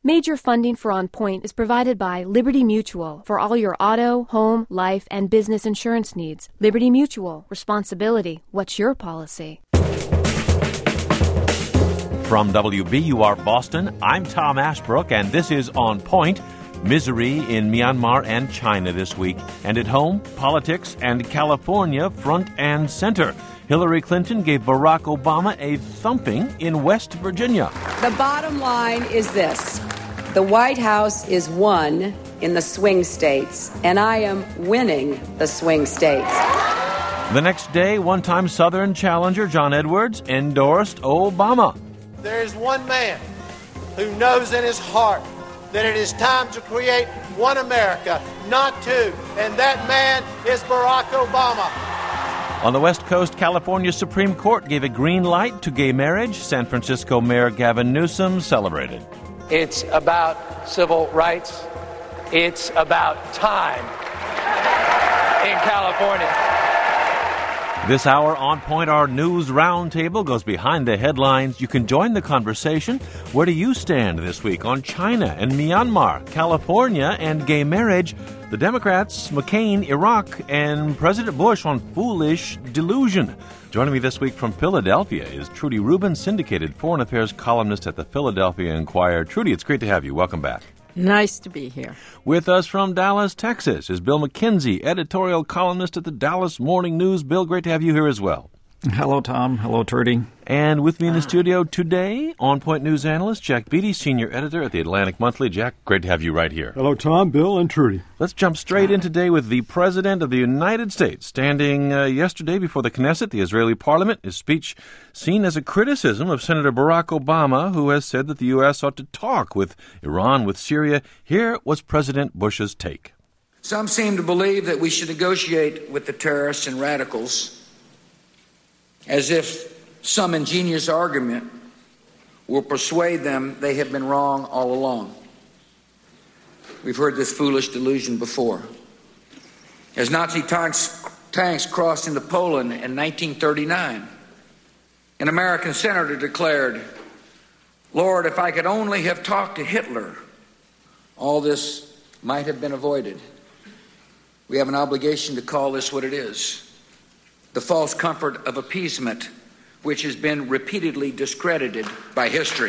Major funding for On Point is provided by Liberty Mutual for all your auto, home, life, and business insurance needs. Liberty Mutual. Responsibility. What's your policy? From WBUR Boston, I'm Tom Ashbrook, and this is On Point. Misery in Myanmar and China this week. And at home, politics and California front and center. Hillary Clinton gave Barack Obama a thumping in West Virginia. The bottom line is this. The White House is won in the swing states, and I am winning the swing states. The next day, one-time Southern challenger John Edwards endorsed Obama. There is one man who knows in his heart that it is time to create one America, not two, and that man is Barack Obama. On the West Coast, California Supreme Court gave a green light to gay marriage. San Francisco Mayor Gavin Newsom celebrated. It's about civil rights. It's about time in California. This hour on Point, our news roundtable goes behind the headlines. You can join the conversation. Where do you stand this week on China and Myanmar, California, and gay marriage? The Democrats, McCain, Iraq, and President Bush on foolish delusion. Joining me this week from Philadelphia is Trudy Rubin, syndicated foreign affairs columnist at the Philadelphia Inquirer. Trudy, it's great to have you. Welcome back. Nice to be here. With us from Dallas, Texas, is Bill McKenzie, editorial columnist at the Dallas Morning News. Bill, great to have you here as well. Hello, Tom. Hello, Trudy. And with me in the studio today, On Point News analyst Jack Beatty, senior editor at the Atlantic Monthly. Jack, great to have you right here. Hello, Tom, Bill, and Trudy. Let's jump straight in today with the President of the United States standing yesterday before the Knesset, the Israeli parliament. His speech seen as a criticism of Senator Barack Obama, who has said that the U.S. ought to talk with Iran, with Syria. Here was President Bush's take. Some seem to believe that we should negotiate with the terrorists and radicals as if some ingenious argument will persuade them they have been wrong all along. We've heard this foolish delusion before. As Nazi tanks crossed into Poland in 1939, an American senator declared, "Lord, if I could only have talked to Hitler, all this might have been avoided." We have an obligation to call this what it is. The false comfort of appeasement, which has been repeatedly discredited by history.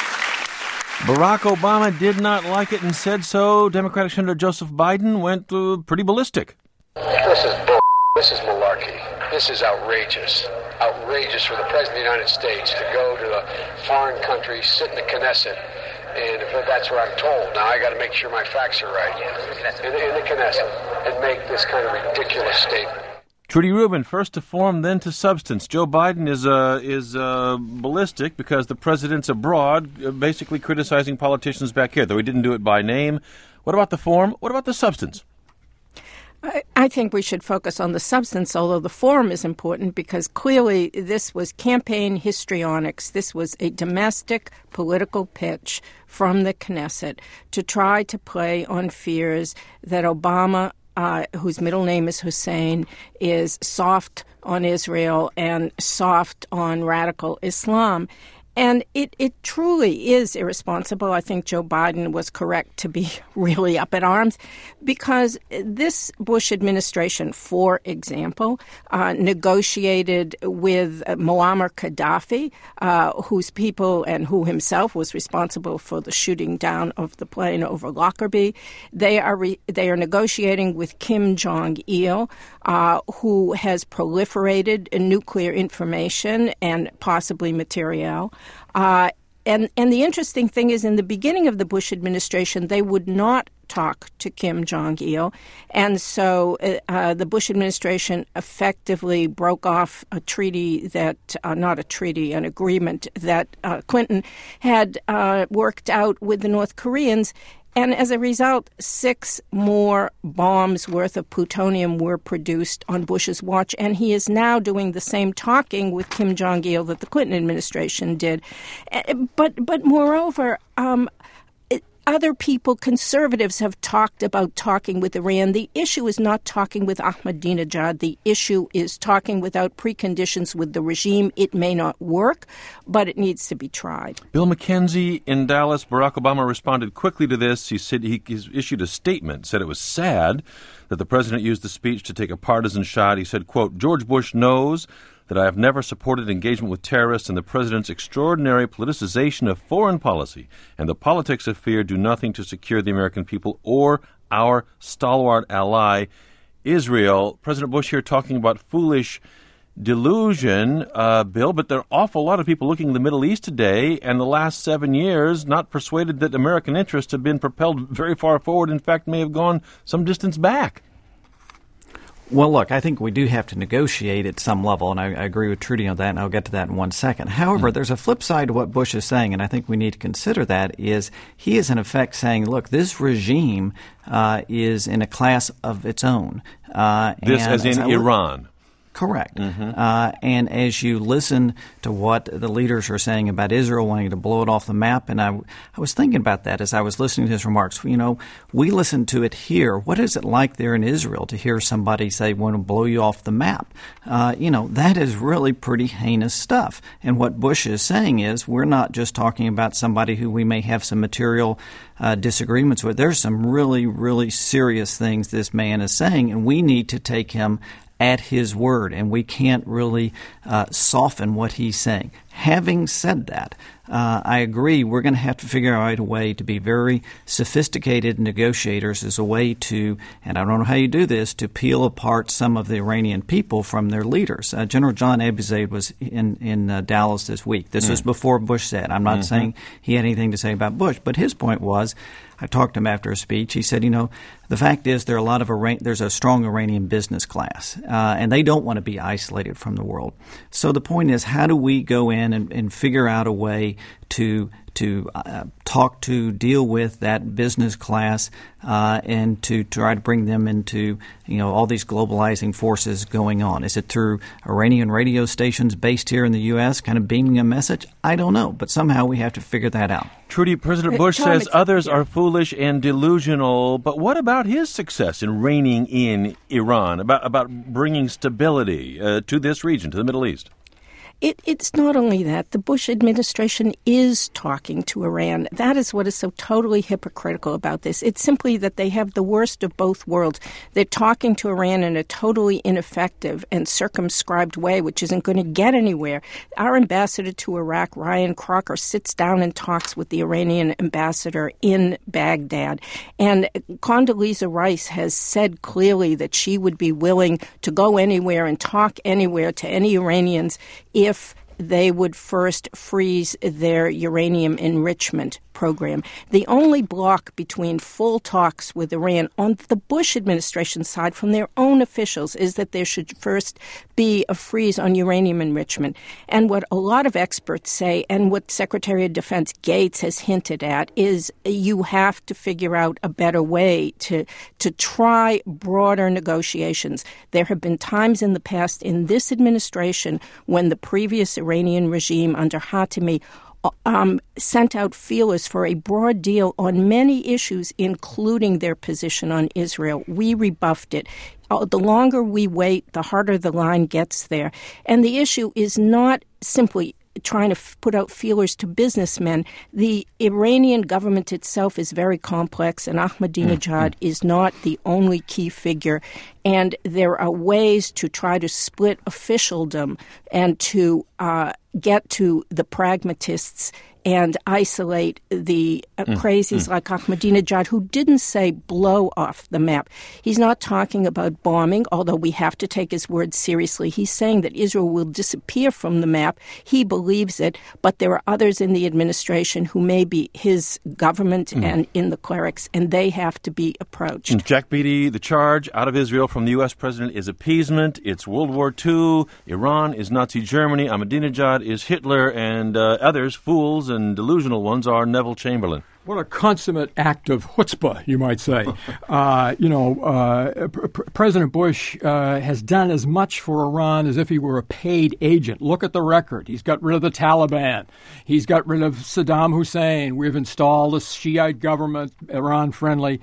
Barack Obama did not like it and said so. Democratic Senator Joseph Biden went pretty ballistic. This is bull. This is malarkey. This is outrageous. Outrageous for the President of the United States to go to a foreign country, sit in the Knesset, and if that's what I'm told. Now I got to make sure my facts are right. In the Knesset, and make this kind of ridiculous statement. Trudy Rubin, first to form, then to substance. Joe Biden is ballistic because the president's abroad, basically criticizing politicians back here, though he didn't do it by name. What about the form? What about the substance? I think we should focus on the substance, although the form is important because clearly this was campaign histrionics. This was a domestic political pitch from the Knesset to try to play on fears that Obama, whose middle name is Hussein, is soft on Israel and soft on radical Islam. And it truly is irresponsible. I think Joe Biden was correct to be really up in arms because this Bush administration, for example, negotiated with Muammar Gaddafi, whose people and who himself was responsible for the shooting down of the plane over Lockerbie. They are negotiating with Kim Jong-il, who has proliferated nuclear information and possibly materiel. And the interesting thing is, in the beginning of the Bush administration, they would not talk to Kim Jong-il. And so the Bush administration effectively broke off a treaty that, not a treaty, an agreement that Clinton had worked out with the North Koreans. And as a result, 6 more bombs worth of plutonium were produced on Bush's watch, and he is now doing the same talking with Kim Jong-il that the Clinton administration did. But moreover, other people, conservatives, have talked about talking with Iran. The issue is not talking with Ahmadinejad. The issue is talking without preconditions with the regime. It may not work, but it needs to be tried. Bill McKenzie in Dallas. Barack Obama responded quickly to this. He said he issued a statement, said it was sad that the president used the speech to take a partisan shot. He said, quote, George Bush knows that I have never supported engagement with terrorists, and the president's extraordinary politicization of foreign policy and the politics of fear do nothing to secure the American people or our stalwart ally, Israel. President Bush here talking about foolish delusion, Bill, but there are an awful lot of people looking at the Middle East today and the last 7 years not persuaded that American interests have been propelled very far forward, in fact, may have gone some distance back. Well, look, I think we do have to negotiate at some level, and I agree with Trudy on that, and I'll get to that in 1 second. However, there's a flip side to what Bush is saying, and I think we need to consider that, is he is in effect saying, look, this regime is in a class of its own. This as in Iran. Correct. And as you listen to what the leaders are saying about Israel wanting to blow it off the map, and I was thinking about that as I was listening to his remarks. You know, we listen to it here. What is it like there in Israel to hear somebody say, want to blow you off the map? That is really pretty heinous stuff. And what Bush is saying is we're not just talking about somebody who we may have some material disagreements with. There's some really, really serious things this man is saying, and we need to take him at his word, and we can't really soften what he's saying. Having said that, I agree we're going to have to figure out a way to be very sophisticated negotiators as a way to, and I don't know how you do this, to peel apart some of the Iranian people from their leaders. General John Abizaid was in Dallas this week. This was before Bush said. I'm not saying he had anything to say about Bush, but his point was, I talked to him after a speech. He said, the fact is there's a strong Iranian business class, and they don't want to be isolated from the world. So the point is, how do we go in and figure out a way to deal with that business class and to try to bring them into all these globalizing forces going on? Is it through Iranian radio stations based here in the U.S. kind of beaming a message? I don't know, but somehow we have to figure that out. Trudy, President Bush says others are foolish and delusional, but what about his success in reigning in Iran, about bringing stability to this region, to the Middle East? It's not only that. The Bush administration is talking to Iran. That is what is so totally hypocritical about this. It's simply that they have the worst of both worlds. They're talking to Iran in a totally ineffective and circumscribed way, which isn't going to get anywhere. Our ambassador to Iraq, Ryan Crocker, sits down and talks with the Iranian ambassador in Baghdad. And Condoleezza Rice has said clearly that she would be willing to go anywhere and talk anywhere to any Iranians if they would first freeze their uranium enrichment program. The only block between full talks with Iran on the Bush administration side from their own officials is that there should first be a freeze on uranium enrichment. And what a lot of experts say, and what Secretary of Defense Gates has hinted at, is you have to figure out a better way to try broader negotiations. There have been times in the past in this administration when the previous Iranian regime under Khatami sent out feelers for a broad deal on many issues, including their position on Israel. We rebuffed it. The longer we wait, the harder the line gets there. And the issue is not simply trying to put out feelers to businessmen. The Iranian government itself is very complex, and Ahmadinejad is not the only key figure. And there are ways to try to split officialdom and to get to the pragmatists and isolate the crazies like Ahmadinejad, who didn't say blow off the map. He's not talking about bombing, although we have to take his words seriously. He's saying that Israel will disappear from the map. He believes it, but there are others in the administration who may be his government and in the clerics, and they have to be approached. And Jack Beatty, the charge out of Israel from the U.S. president is appeasement. It's World War II. Iran is Nazi Germany. Ahmadinejad is Hitler, and others, fools and delusional ones, are Neville Chamberlain. What a consummate act of chutzpah, you might say. President Bush has done as much for Iran as if he were a paid agent. Look at the record. He's got rid of the Taliban. He's got rid of Saddam Hussein. We've installed a Shiite government, Iran-friendly,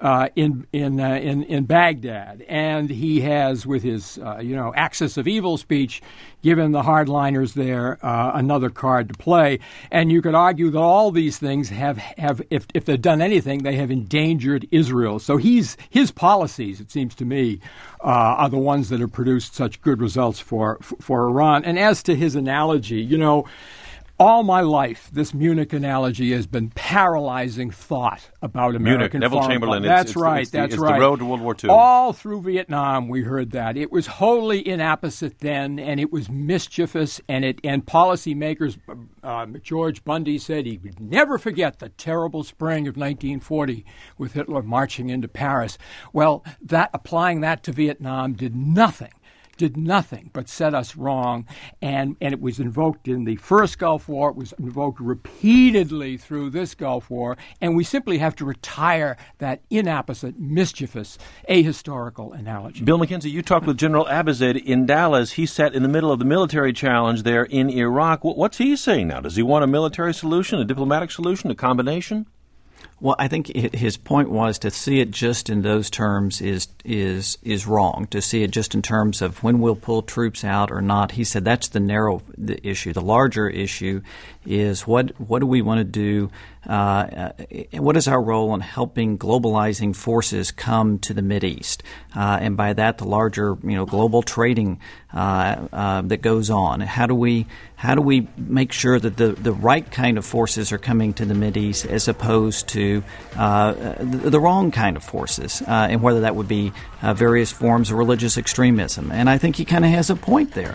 in Baghdad. And he has, with his, axis of evil speech, given the hardliners there another card to play. And you could argue that all these things have if they've done anything, they have endangered Israel. So his policies, it seems to me, are the ones that have produced such good results for Iran. And as to his analogy, all my life, this Munich analogy has been paralyzing thought about American Neville foreign Chamberlain. policy. That's right. It's the road to World War II. All through Vietnam, we heard that. It was wholly inapposite then, and it was mischievous, and policymakers, George Bundy said he would never forget the terrible spring of 1940 with Hitler marching into Paris. Well, applying that to Vietnam did nothing but set us wrong, and it was invoked in the first Gulf War. It was invoked repeatedly through this Gulf War, and we simply have to retire that inapposite, mischievous, ahistorical analogy. Bill McKenzie, you talked with General Abizadeh in Dallas. He sat in the middle of the military challenge there in Iraq. What's he saying now? Does he want a military solution, a diplomatic solution, a combination? Well, I think his point was to see it just in those terms is wrong. To see it just in terms of when we'll pull troops out or not. He said that's the issue. The larger issue is what do we want to do? What is our role in helping globalizing forces come to the Mideast? And by that, the larger global trading that goes on. How do we make sure that the right kind of forces are coming to the Mideast as opposed to the wrong kind of forces, and whether that would be various forms of religious extremism. And I think he kind of has a point there.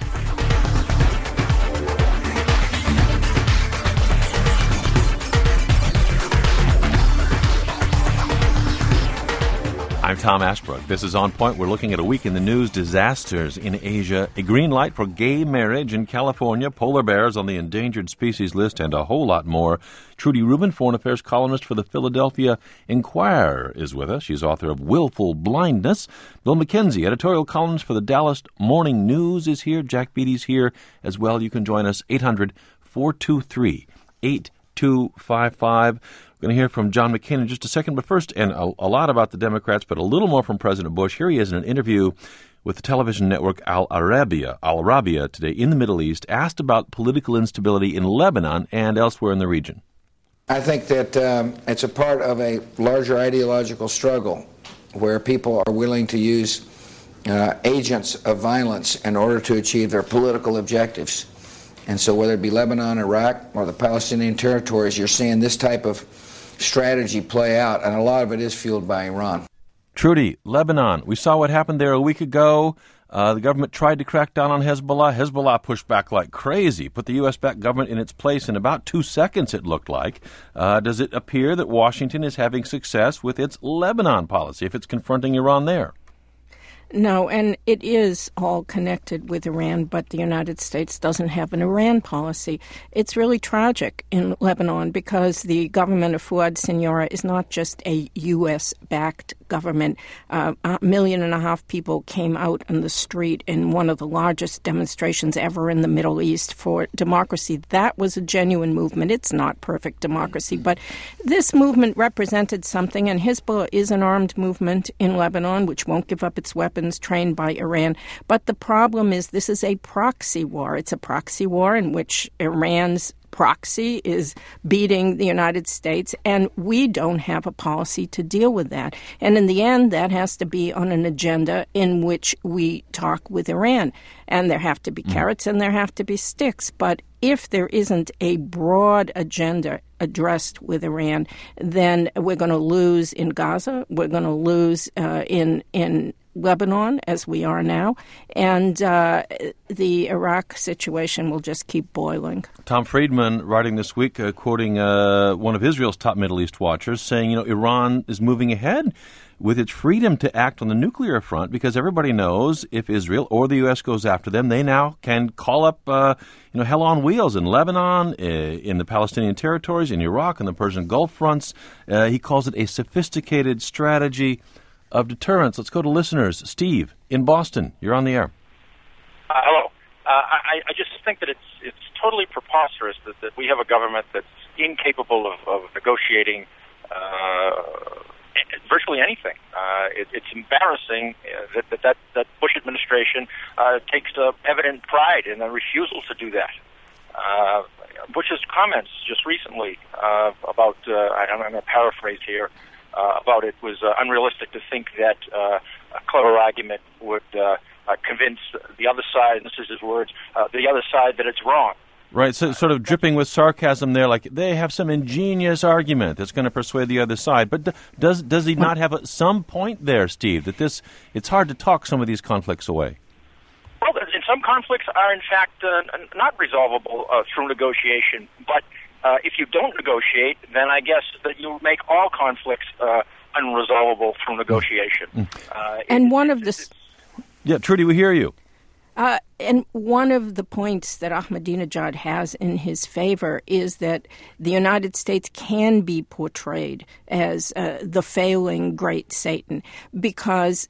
I'm Tom Ashbrook. This is On Point. We're looking at a week in the news, disasters in Asia, a green light for gay marriage in California, polar bears on the endangered species list, and a whole lot more. Trudy Rubin, foreign affairs columnist for the Philadelphia Inquirer, is with us. She's author of Willful Blindness. Bill McKenzie, editorial columnist for the Dallas Morning News, is here. Jack Beatty's here as well. You can join us, 800-423-8255. We're going to hear from John McCain in just a second, but first, and a lot about the Democrats, but a little more from President Bush. Here he is in an interview with the television network Al Arabiya today in the Middle East, asked about political instability in Lebanon and elsewhere in the region. I think that it's a part of a larger ideological struggle where people are willing to use agents of violence in order to achieve their political objectives. And so whether it be Lebanon, Iraq, or the Palestinian territories, you're seeing this type of strategy play out, and a lot of it is fueled by Iran. Trudy, Lebanon, we saw what happened there a week ago. The government tried to crack down on Hezbollah. Hezbollah pushed back like crazy, put the U.S.-backed government in its place in about 2 seconds, it looked like. Does it appear that Washington is having success with its Lebanon policy if it's confronting Iran there? No, and it is all connected with Iran, but the United States doesn't have an Iran policy. It's really tragic in Lebanon because the government of Fouad Siniora is not just a U.S.-backed government. 1.5 million people came out on the street in one of the largest demonstrations ever in the Middle East for democracy. That was a genuine movement. It's not perfect democracy, but this movement represented something, and Hezbollah is an armed movement in Lebanon, which won't give up its weapons, trained by Iran. But the problem is this is a proxy war. It's a proxy war in which Iran's proxy is beating the United States, and we don't have a policy to deal with that. And in the end, that has to be on an agenda in which we talk with Iran. And there have to be carrots and there have to be sticks. But if there isn't a broad agenda addressed with Iran, then we're going to lose in Gaza, we're going to lose in Lebanon, as we are now, and the Iraq situation will just keep boiling. Tom Friedman, writing this week, quoting one of Israel's top Middle East watchers, saying, Iran is moving ahead with its freedom to act on the nuclear front because everybody knows if Israel or the U.S. goes after them, they now can call up, hell on wheels in Lebanon, in the Palestinian territories, in Iraq, in the Persian Gulf fronts. He calls it a sophisticated strategy of deterrence. Let's go to listeners. Steve, in Boston, you're on the air. Hello. I just think that it's totally preposterous that we have a government that's incapable of negotiating virtually anything. It's embarrassing that Bush administration takes evident pride in the refusal to do that. Bush's comments just recently about, I'm going to paraphrase here, about it was unrealistic to think that a clever argument would convince the other side, and this is his words, the other side that it's wrong. Right, so sort of dripping with sarcasm there, like they have some ingenious argument that's going to persuade the other side. But does he not have some point there, Steve, that it's hard to talk some of these conflicts away? Well, some conflicts are, in fact, not resolvable through negotiation. But if you don't negotiate, then I guess that you make all conflicts unresolvable through negotiation. Yeah, Trudy, we hear you. And one of the points that Ahmadinejad has in his favor is that the United States can be portrayed as the failing great Satan because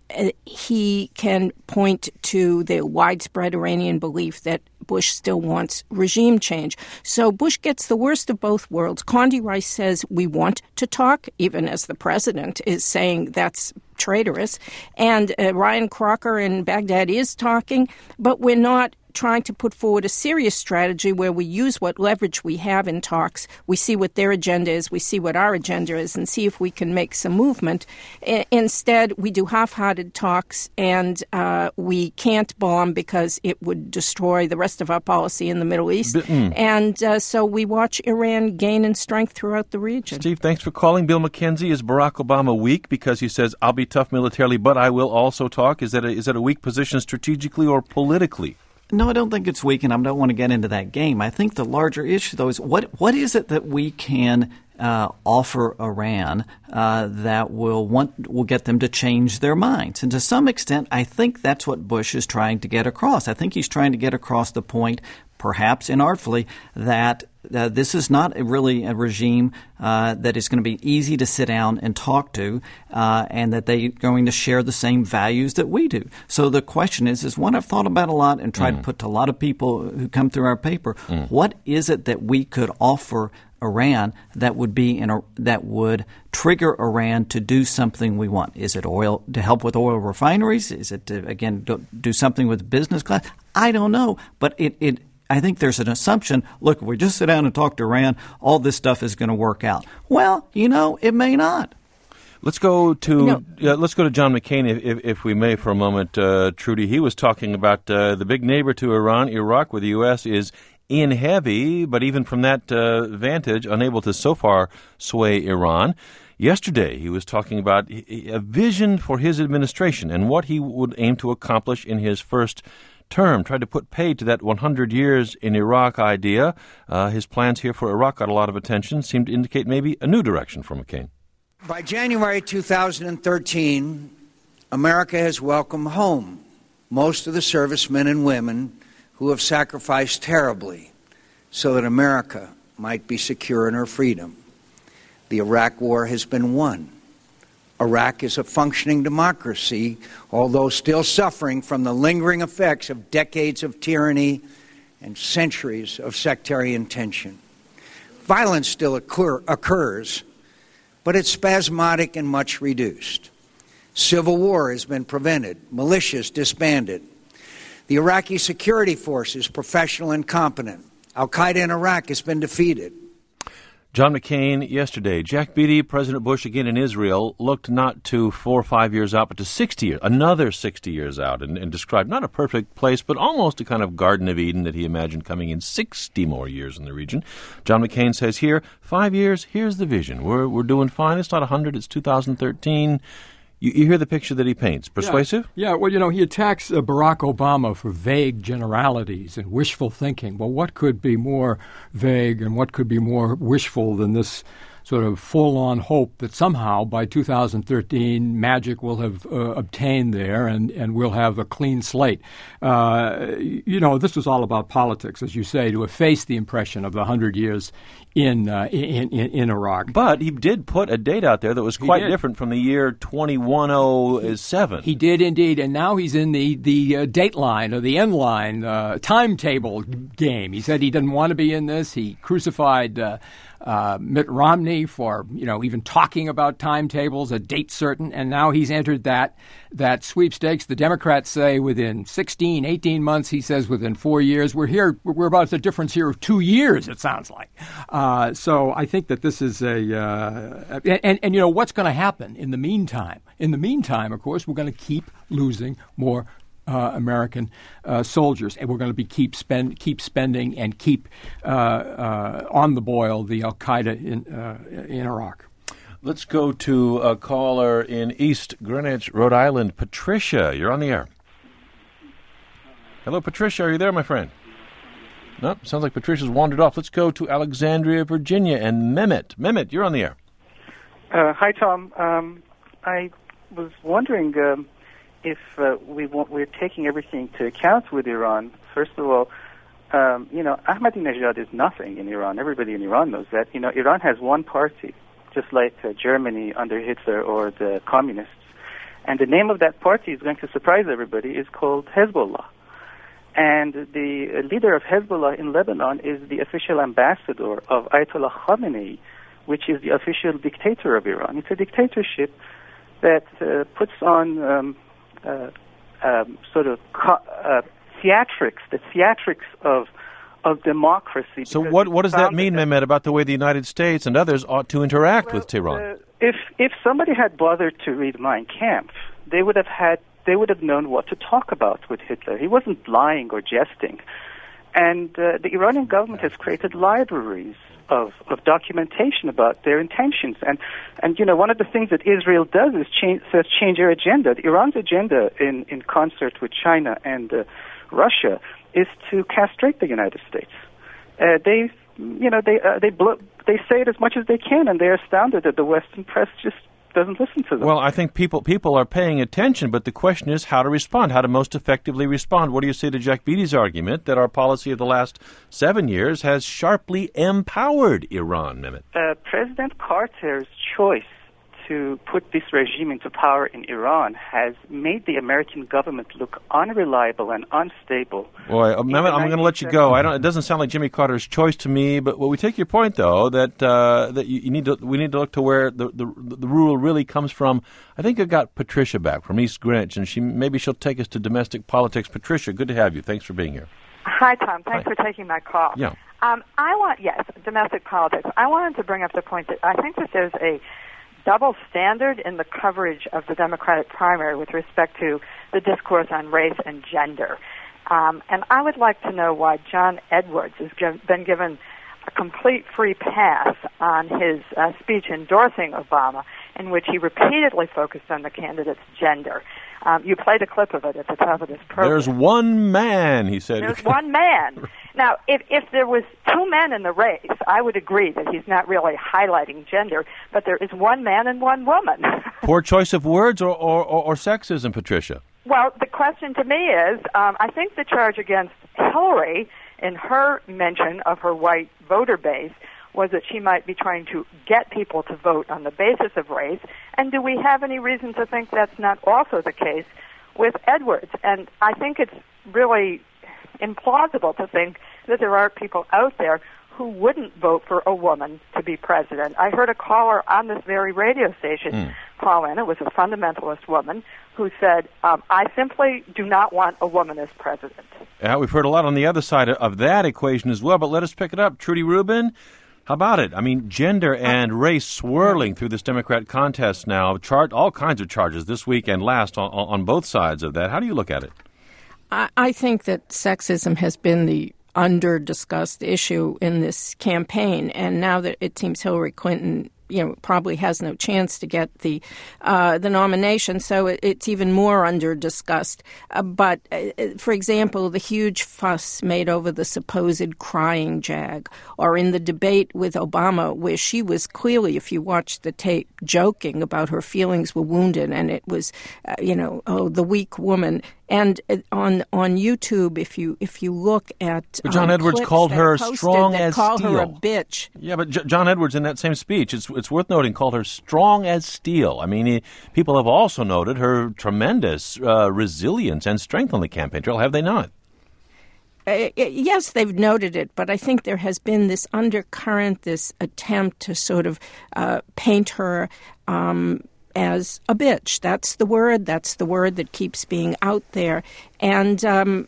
he can point to the widespread Iranian belief that Bush still wants regime change. So Bush gets the worst of both worlds. Condi Rice says we want to talk, even as the president is saying that's traitorous. And Ryan Crocker in Baghdad is talking, but we're not trying to put forward a serious strategy where we use what leverage we have in talks. We see what their agenda is, we see what our agenda is, and see if we can make some movement. Instead, we do half-hearted talks, and we can't bomb because it would destroy the rest of our policy in the Middle East. And so we watch Iran gain in strength throughout the region. Steve, thanks for calling. Bill McKenzie, is Barack Obama weak because he says, I'll be tough militarily, but I will also talk? Is that a weak position strategically or politically? No, I don't think it's weak, and I don't want to get into that game. I think the larger issue, though, is what is it that we can offer Iran that will get them to change their minds? And to some extent, I think that's what Bush is trying to get across. I think he's trying to get across the point, perhaps inartfully, that this is not really a regime that is going to be easy to sit down and talk to, and that they're going to share the same values that we do. So the question is one I've thought about a lot and tried to put to a lot of people who come through our paper. What is it that we could offer Iran that would that would trigger Iran to do something we want? Is it oil, to help with oil refineries? Is it to, again, do something with business class? I don't know, but I think there's an assumption, look, if we just sit down and talk to Iran, all this stuff is going to work out. Well, it may not. Let's go to John McCain, if we may, for a moment. Trudy, he was talking about the big neighbor to Iran, Iraq, where the U.S. is in heavy, but even from that vantage, unable to so far sway Iran. Yesterday, he was talking about a vision for his administration and what he would aim to accomplish in his first term, tried to put paid to that 100 years in Iraq idea. His plans here for Iraq got a lot of attention, seemed to indicate maybe a new direction for McCain. By January 2013, America has welcomed home most of the servicemen and women who have sacrificed terribly so that America might be secure in her freedom. The Iraq War has been won. Iraq is a functioning democracy, although still suffering from the lingering effects of decades of tyranny and centuries of sectarian tension. Violence still occurs, but it's spasmodic and much reduced. Civil war has been prevented, militias disbanded. The Iraqi security force is professional and competent. Al-Qaeda in Iraq has been defeated. John McCain yesterday. Jack Beatty, President Bush again in Israel, looked not to 4 or 5 years out, but to 60 years, another 60 years out, and described not a perfect place, but almost a kind of Garden of Eden that he imagined coming in 60 more years in the region. John McCain says here, 5 years, here's the vision. We're doing fine. It's not 100, it's 2013. You hear the picture that he paints. Persuasive? Yeah, well, he attacks Barack Obama for vague generalities and wishful thinking. Well, what could be more vague and what could be more wishful than this sort of full-on hope that somehow by 2013 magic will have obtained there and we'll have a clean slate. This was all about politics, as you say, to efface the impression of the 100 years in Iraq. But he did put a date out there that was quite different from the year 2107. He did indeed, and now he's in the date line or the end line timetable game. He said he didn't want to be in this. He crucified Mitt Romney for even talking about timetables, a date certain, and now he's entered that sweepstakes. The Democrats say within 16, 18 months. He says within 4 years. We're about the difference here of 2 years, it sounds like. So I think that this is and what's going to happen in the meantime? In the meantime, of course, we're going to keep losing more American soldiers, and we're going to keep spending and keep on the boil the Al Qaeda in Iraq. Let's go to a caller in East Greenwich, Rhode Island. Patricia, you're on the air. Hello, Patricia. Are you there, my friend? No, sounds like Patricia's wandered off. Let's go to Alexandria, Virginia, and Mehmet. Mehmet, you're on the air. Hi, Tom. I was wondering if we're taking everything to account with Iran. First of all, Ahmadinejad is nothing in Iran. Everybody in Iran knows that. Iran has one party, just like Germany under Hitler or the communists. And the name of that party is going to surprise everybody. It's called Hezbollah. And the leader of Hezbollah in Lebanon is the official ambassador of Ayatollah Khamenei, which is the official dictator of Iran. It's a dictatorship that puts on theatrics, the theatrics of democracy. So what does that mean, Mehmet, about the way the United States and others ought to interact with Tehran? If somebody had bothered to read Mein Kampf, they would have known what to talk about with Hitler. He wasn't lying or jesting. And the Iranian government has created libraries of documentation about their intentions. And one of the things that Israel does is change their agenda. Iran's agenda, in concert with China and Russia, is to castrate the United States. They say it as much as they can, and they're astounded that the Western press just doesn't listen to them. Well, I think people are paying attention, but the question is how to respond, how to most effectively respond. What do you say to Jack Beatty's argument that our policy of the last 7 years has sharply empowered Iran, Mehmet? President Carter's choice to put this regime into power in Iran has made the American government look unreliable and unstable. Boy, Mehmet, I'm going to let you go. It doesn't sound like Jimmy Carter's choice to me, but we take your point, though, that we need to look to where the rule really comes from. I think I got Patricia back from East Greenwich, and maybe she'll take us to domestic politics. Patricia, good to have you. Thanks for being here. Hi, Tom. Thanks for taking my call. Yeah. Domestic politics. I wanted to bring up the point that I think that there's a double standard in the coverage of the Democratic primary with respect to the discourse on race and gender. And I would like to know why John Edwards has been given a complete free pass on his speech endorsing Obama, in which he repeatedly focused on the candidate's gender. You played a clip of it at the top of this program. There's one man, he said. There's one man. Now, if there was two men in the race, I would agree that he's not really highlighting gender, but there is one man and one woman. Poor choice of words or sexism, Patricia? Well, the question to me is, I think the charge against Hillary in her mention of her white voter base was that she might be trying to get people to vote on the basis of race. And do we have any reason to think that's not also the case with Edwards? And I think it's really implausible to think that there are people out there who wouldn't vote for a woman to be president. I heard a caller on this very radio station call in. It was a fundamentalist woman who said, I simply do not want a woman as president. Yeah, we've heard a lot on the other side of that equation as well, but let us pick it up. Trudy Rubin, how about it? I mean, gender and race swirling through this Democrat contest now, all kinds of charges this week and last on both sides of that. How do you look at it? I think that sexism has been the under-discussed issue in this campaign, and now that it seems Hillary Clinton probably has no chance to get the nomination. So it's even more under discussed. But for example, the huge fuss made over the supposed crying jag, or in the debate with Obama, where she was clearly, if you watch the tape, joking about her feelings were wounded, and it was, the weak woman. And on YouTube, if you look at John Edwards called her strong as steel. Call her a bitch. Yeah, but John Edwards in that same speech, it's worth noting, called her strong as steel. I mean, people have also noted her tremendous resilience and strength on the campaign trail, have they not? Yes, they've noted it, but I think there has been this undercurrent, this attempt to sort of paint her as a bitch. That's the word that keeps being out there. And,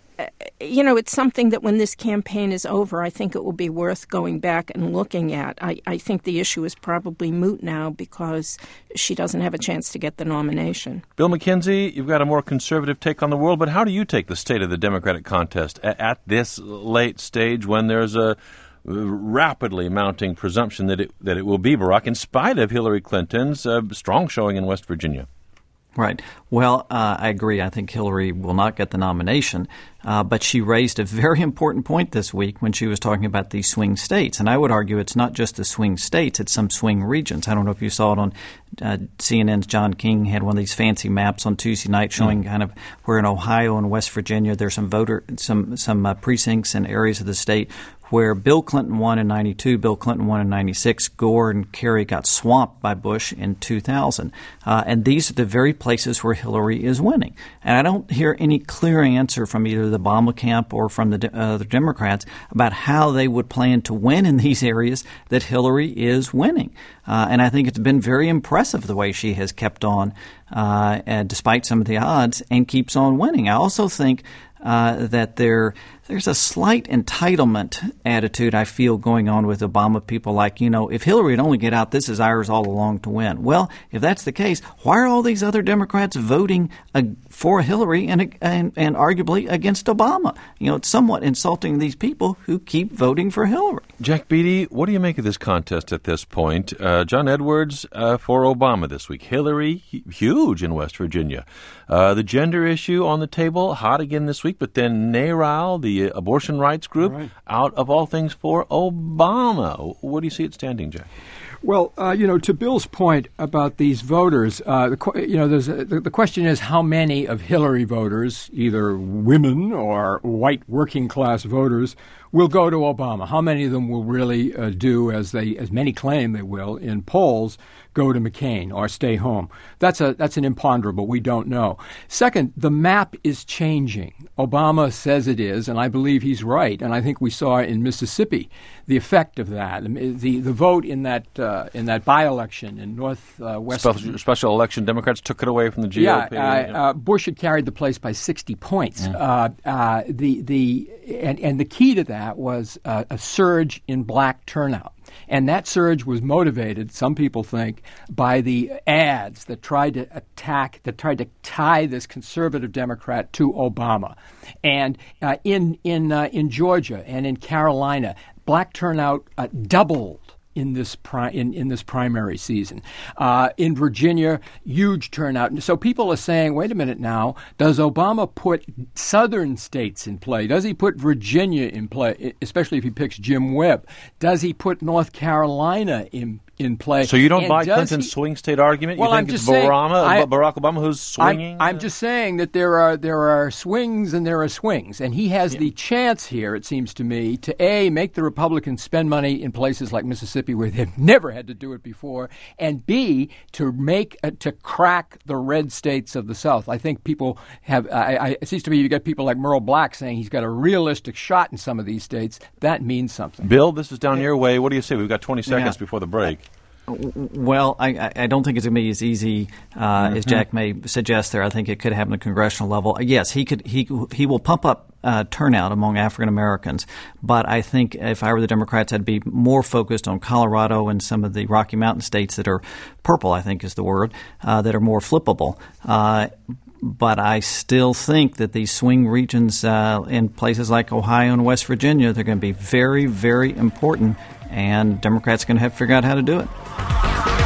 it's something that when this campaign is over, I think it will be worth going back and looking at. I think the issue is probably moot now because she doesn't have a chance to get the nomination. Bill McKenzie, you've got a more conservative take on the world, but how do you take the state of the Democratic contest at this late stage when there's a rapidly mounting presumption that it will be Barack, in spite of Hillary Clinton's strong showing in West Virginia? Right. Well, I agree. I think Hillary will not get the nomination, but she raised a very important point this week when she was talking about these swing states. And I would argue it's not just the swing states, it's some swing regions. I don't know if you saw it on CNN's John King had one of these fancy maps on Tuesday night showing kind of where in Ohio and West Virginia there's some precincts and areas of the state where Bill Clinton won in 92, Bill Clinton won in 96, Gore and Kerry got swamped by Bush in 2000. And these are the very places where Hillary is winning. And I don't hear any clear answer from either the Obama camp or from the Democrats about how they would plan to win in these areas that Hillary is winning. And I think it's been very impressive the way she has kept on, despite some of the odds, and keeps on winning. I also think that there's a slight entitlement attitude I feel going on with Obama people, like, if Hillary would only get out, this is ours all along to win. Well, if that's the case, why are all these other Democrats voting for Hillary and arguably against Obama? It's somewhat insulting these people who keep voting for Hillary. Jack Beatty, what do you make of this contest at this point? John Edwards for Obama this week. Hillary, huge in West Virginia. The gender issue on the table, hot again this week, but then NARAL, the abortion rights group, out of all things for Obama. What do you see it standing, Jack? Well, to Bill's point about these voters, the question is how many of Hillary voters, either women or white working class voters, will go to Obama. How many of them will really do, as many claim they will, in polls, go to McCain or stay home? That's an imponderable. We don't know. Second, the map is changing. Obama says it is, and I believe he's right. And I think we saw in Mississippi the effect of that. The vote in that by-election in northwest special election, Democrats took it away from the GOP. Yeah, Bush had carried the place by 60 points. Yeah. And the key to that was a surge in black turnout. And that surge was motivated, some people think, by the ads that tried to tie this conservative Democrat to Obama. And in Georgia and in Carolina, black turnout doubled in this primary season. In Virginia, huge turnout. And so people are saying, wait a minute now, does Obama put southern states in play? Does he put Virginia in play, especially if he picks Jim Webb? Does he put North Carolina in play? So you don't buy Clinton's swing state argument? Well, you think it's Barack Obama who's swinging? I'm just saying that there are swings and there are swings. And he has the chance here, it seems to me, to A, make the Republicans spend money in places like Mississippi where they've never had to do it before, and B, to crack the red states of the South. I think people have, it seems to me you get people like Merle Black saying he's got a realistic shot in some of these states. That means something. Bill, this is down your way. What do you say? We've got 20 seconds before the break. Well, I don't think it's going to be as easy as Jack may suggest there. I think it could happen at the congressional level. Yes, he will pump up turnout among African Americans, but I think if I were the Democrats, I'd be more focused on Colorado and some of the Rocky Mountain states that are purple, I think is the word, that are more flippable. But I still think that these swing regions in places like Ohio and West Virginia, they're going to be very, very important, and Democrats are going to have to figure out how to do it.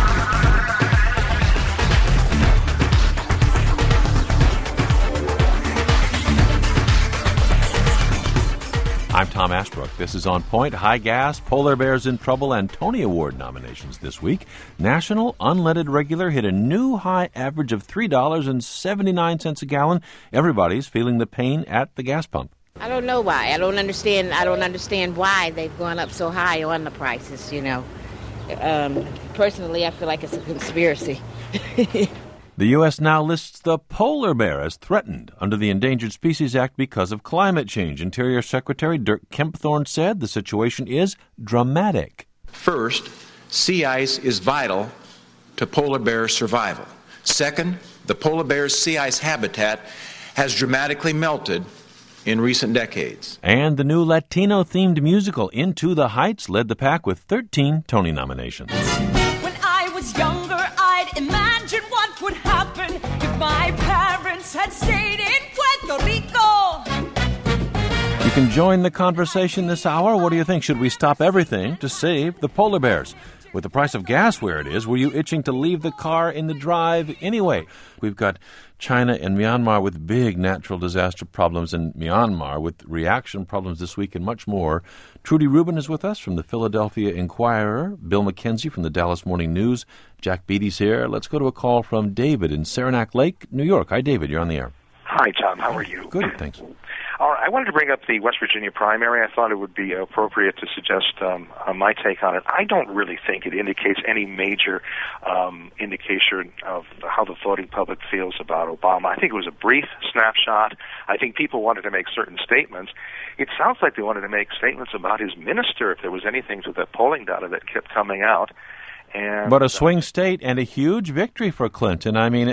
Tom Ashbrook. This is On Point. High gas, polar bears in trouble, and Tony Award nominations this week. National unleaded regular hit a new high average of $3.79 a gallon. Everybody's feeling the pain at the gas pump. I don't know why. I don't understand why they've gone up so high on the prices, you know. Personally, I feel like it's a conspiracy. The U.S. now lists the polar bear as threatened under the Endangered Species Act because of climate change. Interior Secretary Dirk Kempthorne said the situation is dramatic. First, sea ice is vital to polar bear survival. Second, the polar bear's sea ice habitat has dramatically melted in recent decades. And the new Latino-themed musical Into the Heights led the pack with 13 Tony nominations. When I was younger, I'd imagine what would happen if my parents had stayed in Puerto Rico. You can join the conversation this hour. What do you think? Should we stop everything to save the polar bears? With the price of gas where it is, were you itching to leave the car in the drive anyway? We've got China and Myanmar with big natural disaster problems, and Myanmar with reaction problems this week and much more. Trudy Rubin is with us from the Philadelphia Inquirer, Bill McKenzie from the Dallas Morning News, Jack Beatty's here. Let's go to a call from David in Saranac Lake, New York. Hi, David. You're on the air. Hi, Tom. How are you? Good, thanks. I wanted to bring up the West Virginia primary. I thought it would be appropriate to suggest my take on it. I don't really think it indicates any major indication of how the voting public feels about Obama. I think it was a brief snapshot. I think people wanted to make certain statements. It sounds like they wanted to make statements about his minister, if there was anything to the polling data that kept coming out. But a swing state and a huge victory for Clinton. I mean,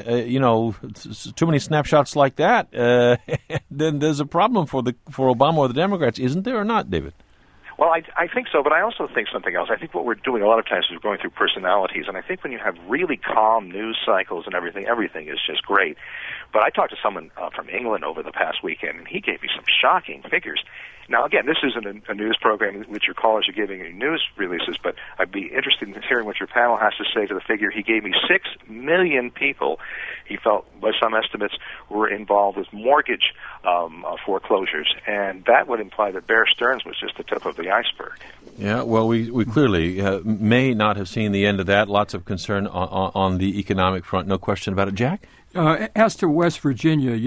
too many snapshots like that, then there's a problem for Obama or the Democrats, isn't there, or not, David? Well, I think so, but I also think something else. I think what we're doing a lot of times is we're going through personalities, and I think when you have really calm news cycles and everything is just great. But I talked to someone from England over the past weekend, and he gave me some shocking figures. Now, again, this isn't a news program in which your callers are giving you news releases, but I'd be interested in hearing what your panel has to say to the figure. He gave me 6 million people, he felt, by some estimates, were involved with mortgage foreclosures, and that would imply that Bear Stearns was just the tip of the iceberg. Yeah, well, we clearly may not have seen the end of that. Lots of concern on the economic front, no question about it. Jack? As to West Virginia,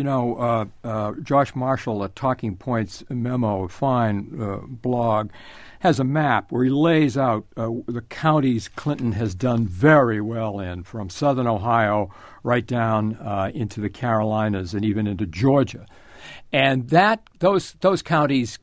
Josh Marshall at Talking Points memo, fine blog, has a map where he lays out the counties Clinton has done very well in, from southern Ohio right down into the Carolinas and even into Georgia. And those counties,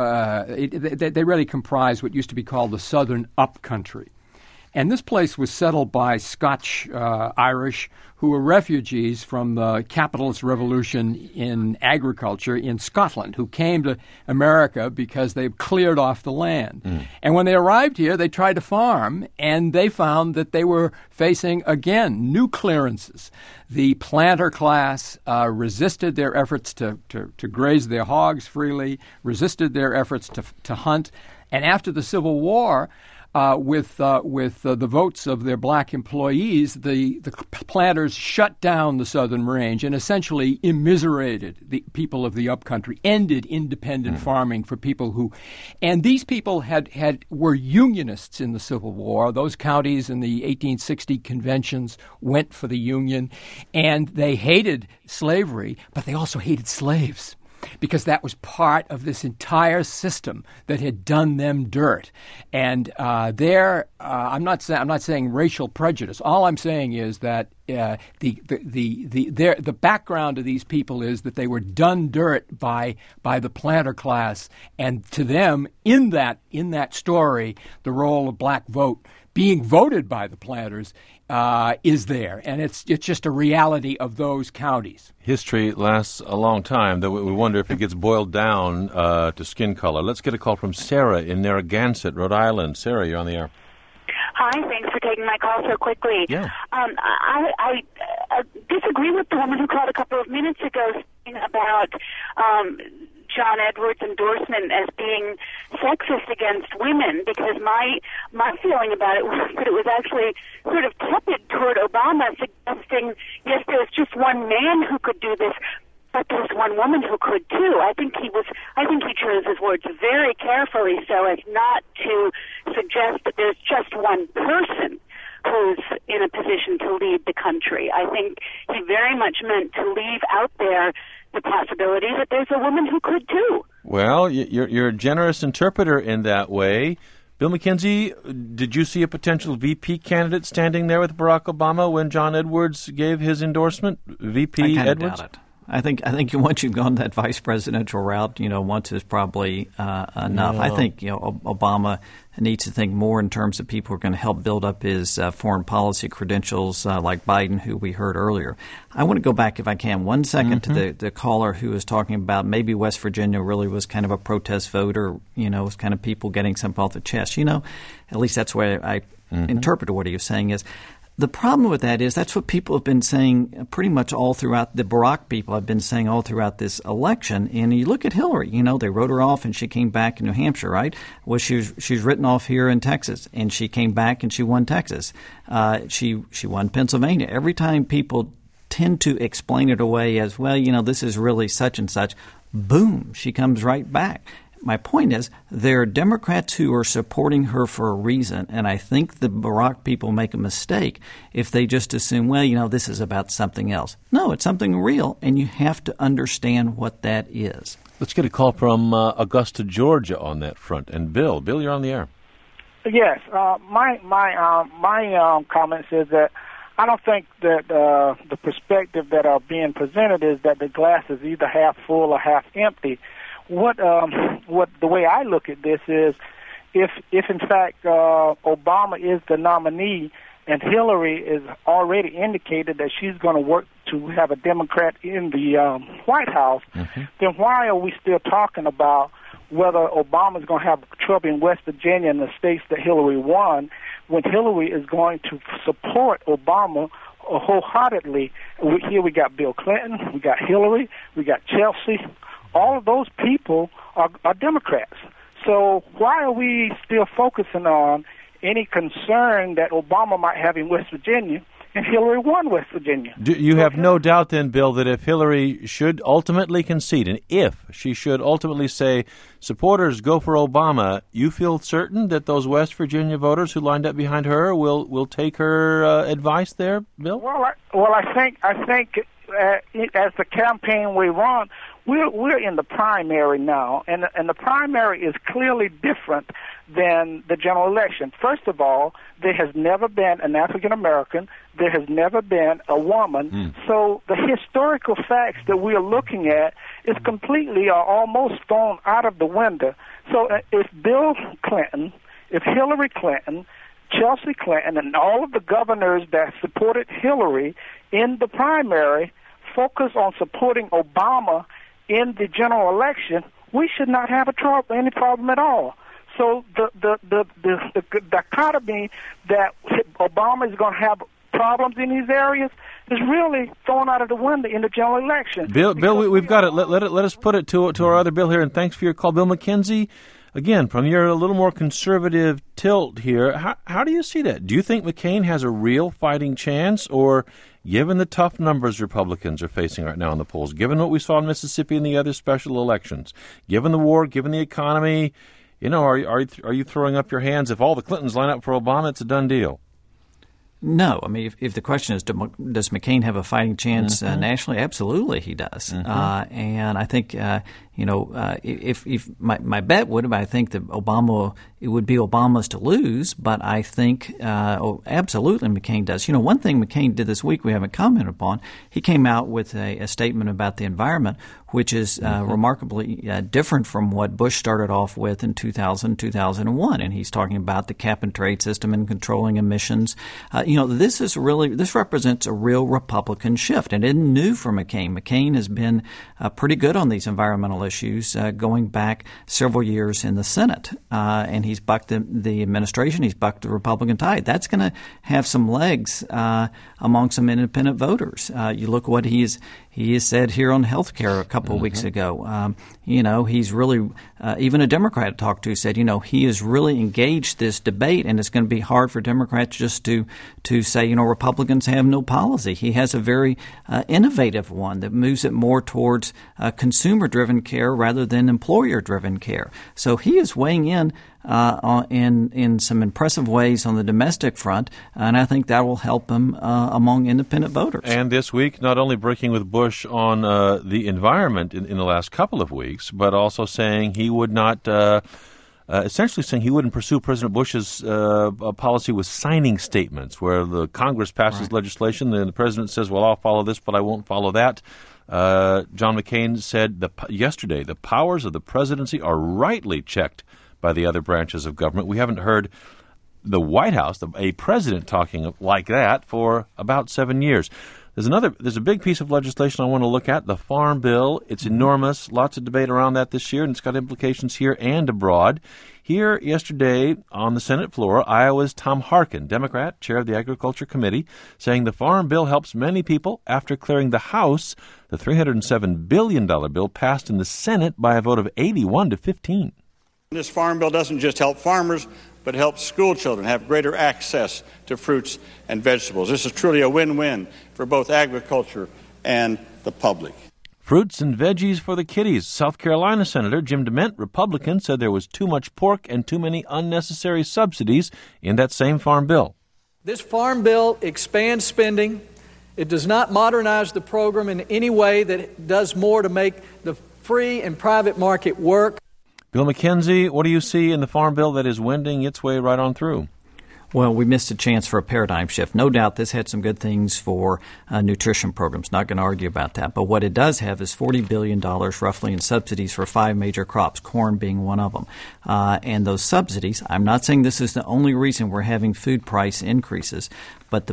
they really comprise what used to be called the Southern Upcountry. And this place was settled by Scotch Irish who were refugees from the capitalist revolution in agriculture in Scotland, who came to America because they cleared off the land. And when they arrived here, they tried to farm, and they found that they were facing, again, new clearances. The planter class resisted their efforts to graze their hogs freely, resisted their efforts to hunt. And after the Civil War, with the votes of their black employees, the planters shut down the southern range and essentially immiserated the people of the upcountry, ended independent farming for people who, and these people were unionists in the Civil War. Those counties in the 1860 conventions went for the Union, and they hated slavery, but they also hated slaves, because that was part of this entire system that had done them dirt. And I'm not saying racial prejudice. All I'm saying is that the background of these people is that they were done dirt by the planter class, and to them, in that story, the role of black vote being voted by the planters is there, and it's just a reality of those counties. History lasts a long time, though we wonder if it gets boiled down to skin color. Let's get a call from Sarah in Narragansett, Rhode Island. Sarah, you're on the air. Hi, thanks for taking my call so quickly. Yeah. I disagree with the woman who called a couple of minutes ago speaking about John Edwards' endorsement as being sexist against women, because my feeling about it was that it was actually sort of tepid toward Obama, suggesting, yes, there's just one man who could do this, but there's one woman who could too. I think he chose his words very carefully so as not to suggest that there's just one person who's in a position to lead the country. I think he very much meant to leave out there the possibility that there's a woman who could too. Well, you're a generous interpreter in that way. Bill McKenzie, did you see a potential VP candidate standing there with Barack Obama when John Edwards gave his endorsement? VP I Edwards? doubt it. I think once you've gone that vice presidential route, once is probably enough. No. I think Obama needs to think more in terms of people who are going to help build up his foreign policy credentials, like Biden, who we heard earlier. I want to go back, if I can, 1 second to the caller who was talking about maybe West Virginia really was kind of a protest vote, or was kind of people getting something off the chest. At least that's the way I interpreted what he was saying is. The problem with that is that's what people have been saying pretty much all throughout, the Barack people have been saying all throughout this election. And you look at Hillary, they wrote her off and she came back in New Hampshire, right? Well, she's written off here in Texas, and she came back and she won Texas. She won Pennsylvania. Every time people tend to explain it away as, well, this is really such and such, boom, she comes right back. My point is, there are Democrats who are supporting her for a reason, and I think the Barack people make a mistake if they just assume, well, this is about something else. No, it's something real, and you have to understand what that is. Let's get a call from Augusta, Georgia on that front. And Bill, you're on the air. Yes, my comments is that I don't think that the perspective that are being presented is that the glass is either half full or half empty. What the way I look at this is, if in fact Obama is the nominee and Hillary is already indicated that she's going to work to have a Democrat in the White House, then why are we still talking about whether Obama is going to have trouble in West Virginia and the states that Hillary won, when Hillary is going to support Obama wholeheartedly? Here we got Bill Clinton, we got Hillary, we got Chelsea. All of those people are Democrats. So why are we still focusing on any concern that Obama might have in West Virginia and Hillary won West Virginia? You have no doubt then, Bill, that if Hillary should ultimately concede, and if she should ultimately say, supporters, go for Obama, you feel certain that those West Virginia voters who lined up behind her will take her advice there, Bill? Well, I think as the campaign we run, we're in the primary now, and the primary is clearly different than the general election. First of all, there has never been an African American. There has never been a woman. So the historical facts that we are looking at is completely or almost thrown out of the window. So if Bill Clinton, if Hillary Clinton, Chelsea Clinton, and all of the governors that supported Hillary in the primary focus on supporting Obama in the general election, we should not have any problem at all. So the dichotomy that Obama is going to have problems in these areas is really thrown out of the window in the general election. Bill, we've got it. Let us put it to our other Bill here, and thanks for your call. Bill McKenzie, again, from your a little more conservative tilt here, how do you see that? Do you think McCain has a real fighting chance, or given the tough numbers Republicans are facing right now in the polls, given what we saw in Mississippi and the other special elections, given the war, given the economy, are you throwing up your hands? If all the Clintons line up for Obama, it's a done deal. No. I mean, if the question is, does McCain have a fighting chance nationally? Absolutely he does. And I think, if my bet would have, I think that it would be Obama's to lose, but I think absolutely McCain does. One thing McCain did this week we haven't commented upon, he came out with a statement about the environment, which is remarkably different from what Bush started off with in 2000, 2001. And he's talking about the cap-and-trade system and controlling emissions. This represents a real Republican shift, and it isn't new for McCain. McCain has been pretty good on these environmental issues going back several years in the Senate. And he's bucked the administration. He's bucked the Republican tide. That's going to have some legs among some independent voters. You look what he has said here on health care a couple of weeks ago. He's really, even a Democrat I talked to said, he has really engaged this debate, and it's going to be hard for Democrats just to say, Republicans have no policy. He has a very innovative one that moves it more towards consumer-driven care rather than employer-driven care. So he is weighing in some impressive ways on the domestic front, and I think that will help him among independent voters. And this week, not only breaking with Bush on the environment in the last couple of weeks, but also saying he would not, essentially saying he wouldn't pursue President Bush's policy with signing statements, where the Congress passes legislation, and the president says, well, I'll follow this, but I won't follow that. John McCain said yesterday, the powers of the presidency are rightly checked by the other branches of government. We haven't heard the White House, a president, talking like that for about 7 years. There's a big piece of legislation I want to look at, the Farm Bill. It's enormous, lots of debate around that this year, and it's got implications here and abroad. Here yesterday on the Senate floor, Iowa's Tom Harkin, Democrat, chair of the Agriculture Committee, saying the Farm Bill helps many people after clearing the House. The $307 billion bill passed in the Senate by a vote of 81-15. This Farm Bill doesn't just help farmers, but helps school children have greater access to fruits and vegetables. This is truly a win-win for both agriculture and the public. Fruits and veggies for the kiddies. South Carolina Senator Jim DeMint, Republican, said there was too much pork and too many unnecessary subsidies in that same Farm Bill. This Farm Bill expands spending. It does not modernize the program in any way that does more to make the free and private market work. Bill McKenzie, what do you see in the Farm Bill that is wending its way right on through? Well, we missed a chance for a paradigm shift. No doubt this had some good things for nutrition programs. Not going to argue about that. But what it does have is $40 billion roughly in subsidies for 5 major crops, corn being one of them. And those subsidies, I'm not saying this is the only reason we're having food price increases, but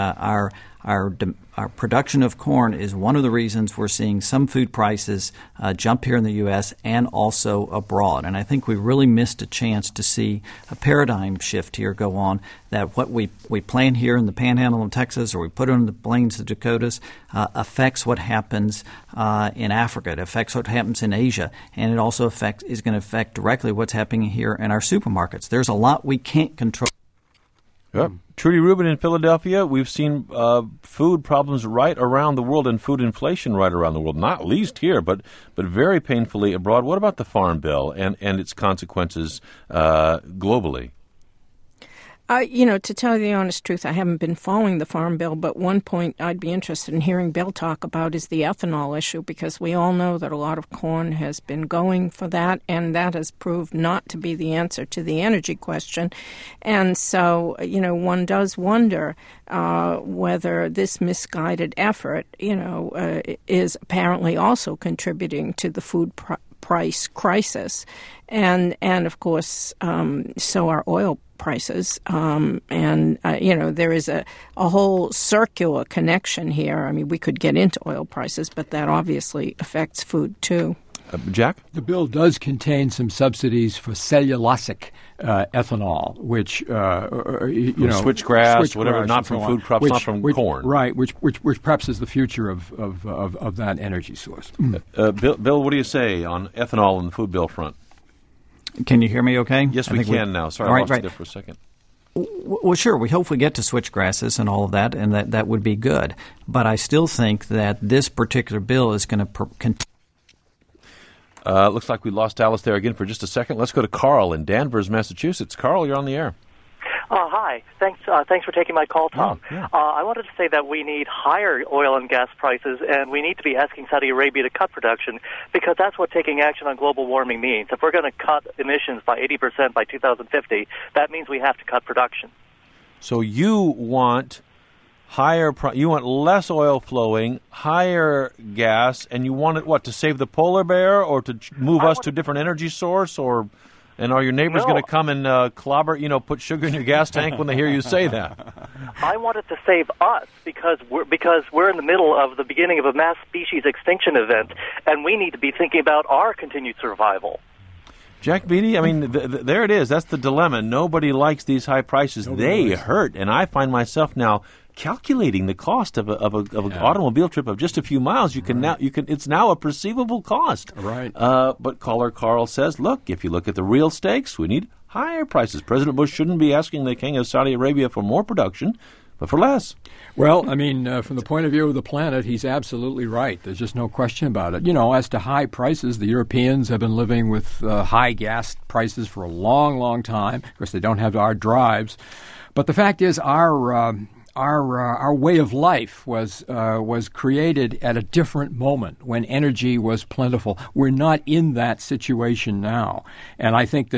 our production of corn is one of the reasons we're seeing some food prices jump here in the U.S. and also abroad. And I think we really missed a chance to see a paradigm shift here go on, that what we plant here in the Panhandle of Texas or we put on the plains of the Dakotas affects what happens in Africa. It affects what happens in Asia. And it also is going to affect directly what's happening here in our supermarkets. There's a lot we can't control. Yep. Trudy Rubin in Philadelphia, we've seen food problems right around the world and food inflation right around the world, not least here, but very painfully abroad. What about the Farm Bill and its consequences globally? To tell you the honest truth, I haven't been following the Farm Bill, but one point I'd be interested in hearing Bill talk about is the ethanol issue, because we all know that a lot of corn has been going for that, and that has proved not to be the answer to the energy question. And so, one does wonder whether this misguided effort, is apparently also contributing to the food price crisis. And of course, so are oil prices. There is a whole circular connection here. I mean, we could get into oil prices, but that obviously affects food too. Jack? The bill does contain some subsidies for cellulosic ethanol, which, switchgrass, whatever, not from food crops, not from corn. Right, which perhaps is the future of that energy source. Bill, what do you say on ethanol on the food bill front? Can you hear me okay? Yes, we can now. Sorry, I lost you there for a second. Well, sure. We hope we get to switchgrasses and all of that, and that would be good. But I still think that this particular bill is going to continue. Looks like we lost Alice there again for just a second. Let's go to Carl in Danvers, Massachusetts. Carl, you're on the air. Hi. Thanks for taking my call, Tom. Yeah. I wanted to say that we need higher oil and gas prices, and we need to be asking Saudi Arabia to cut production, because that's what taking action on global warming means. If we're going to cut emissions by 80% by 2050, that means we have to cut production. So you want you want less oil flowing, higher gas, and you want it, to save the polar bear or to move us to a different energy source? Or And are your neighbors No. going to come and clobber, put sugar in your gas tank when they hear you say that? I wanted to save us because we're in the middle of the beginning of a mass species extinction event, and we need to be thinking about our continued survival. Jack Beatty, I mean, there it is. That's the dilemma. Nobody likes these high prices. They hurt, and I find myself now calculating the cost of an automobile trip of just a few miles. It's now a perceivable cost. Right. But caller Carl says, look, if you look at the real stakes, we need higher prices. President Bush shouldn't be asking the King of Saudi Arabia for more production, but for less. Well, I mean, from the point of view of the planet, he's absolutely right. There's just no question about it. As to high prices, the Europeans have been living with high gas prices for a long, long time. Of course, they don't have our drives. But the fact is, our way of life was created at a different moment when energy was plentiful. We're not in that situation now, and I think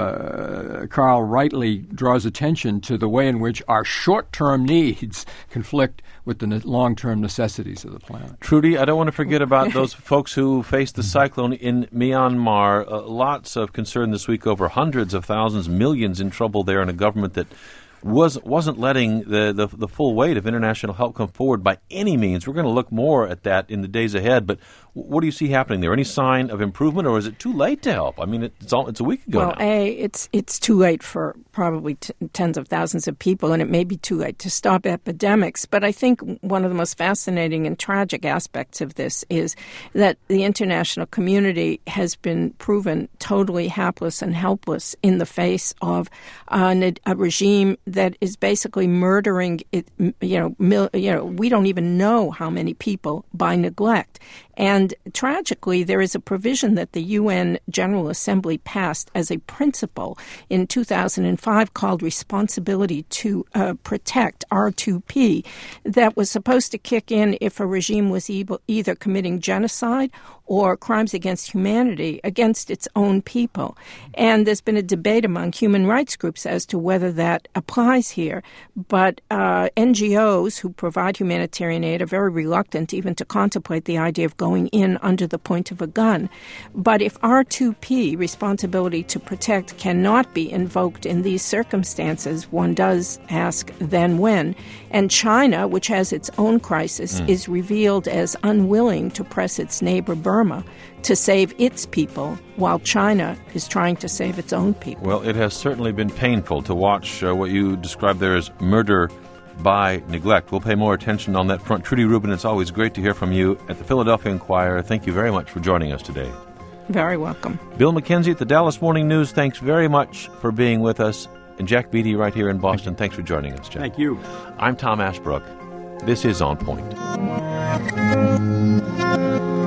that Carl rightly draws attention to the way in which our short-term needs conflict with the long-term necessities of the planet. Trudy, I don't want to forget about those folks who faced the cyclone in Myanmar. Lots of concern this week over hundreds of thousands, millions in trouble there, and a government that wasn't letting the full weight of international help come forward by any means. We're going to look more at that in the days ahead. But what do you see happening there? Any sign of improvement, or is it too late to help? I mean, it's a week ago now. Well, it's too late for probably tens of thousands of people, and it may be too late to stop epidemics. But I think one of the most fascinating and tragic aspects of this is that the international community has been proven totally hapless and helpless in the face of a regime that is basically murdering it. We don't even know how many people by neglect. And tragically, there is a provision that the UN General Assembly passed as a principle in 2005 called Responsibility to Protect, R2P, that was supposed to kick in if a regime was either committing genocide or crimes against humanity against its own people. And there's been a debate among human rights groups as to whether that applies here. But NGOs who provide humanitarian aid are very reluctant even to contemplate the idea of going in under the point of a gun. But if R2P, Responsibility to Protect, cannot be invoked in these circumstances, one does ask, then when? And China, which has its own crisis, is revealed as unwilling to press its neighbor Burma to save its people, while China is trying to save its own people. Well, it has certainly been painful to watch what you described there as murder by neglect. We'll pay more attention on that front. Trudy Rubin, it's always great to hear from you at the Philadelphia Inquirer. Thank you very much for joining us today. Very welcome. Bill McKenzie at the Dallas Morning News, thanks very much for being with us. And Jack Beatty right here in Boston, thanks for joining us, Jack. Thank you. I'm Tom Ashbrook. This is On Point.